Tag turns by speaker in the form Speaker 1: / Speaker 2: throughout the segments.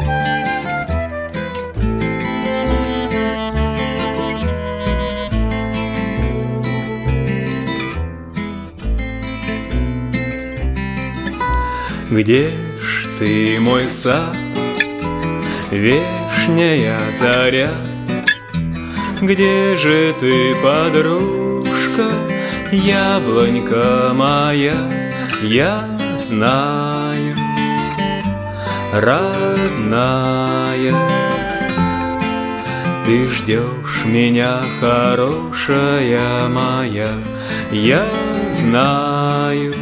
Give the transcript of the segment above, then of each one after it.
Speaker 1: Где ж ты, мой сад, вешняя заря? Где же ты, подружка, яблонька моя? Я знаю, родная, ты ждешь меня, хорошая моя. Я знаю,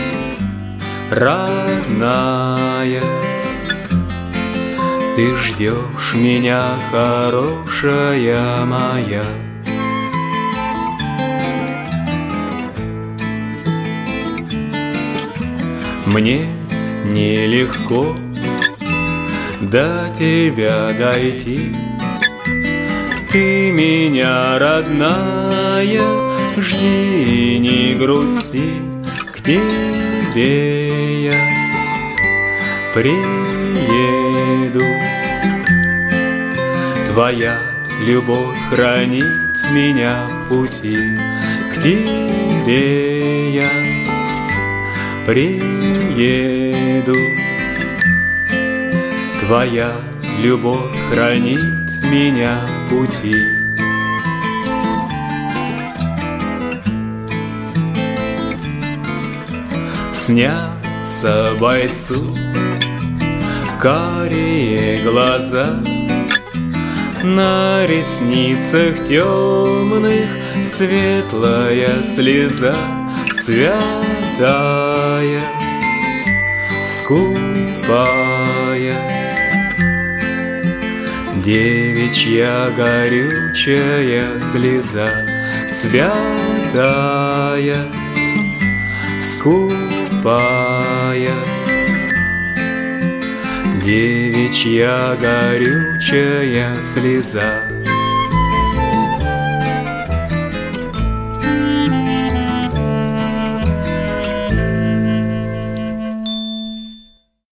Speaker 1: родная, ты ждешь меня, хорошая моя. Мне нелегко до тебя дойти, ты меня, родная, жди, не грусти, к тебе я приеду. Твоя любовь хранит меня в пути, к тебе я приеду. Твоя любовь хранит меня в пути. Снятся бойцу карие глаза, на ресницах темных светлая слеза, святая, скупая, девичья горючая слеза, святая, скупая, девичья горючая слеза.